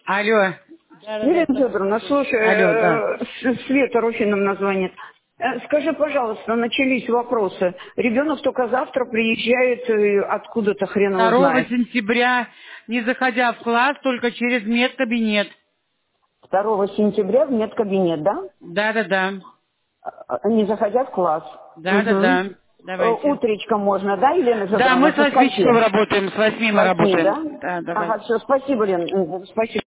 Алло. Елена Федоровна, слушай, Алло, да. Света Руфиновна звонит. Скажи, пожалуйста, начались вопросы. Ребенок только завтра приезжает откуда-то, хрен его 2 знает. сентября, не заходя в класс, только через медкабинет. 2 сентября в медкабинет, да? Да-да-да. Не заходя в класс. Угу. Да-да-да. Давайте. Утречком можно, да, Елена Да, Федоровна, мы с со 8 скольки? часов работаем, с 8 С мы 8, работаем. да? Да, Ага, давайте. все, спасибо, Лен, спасибо.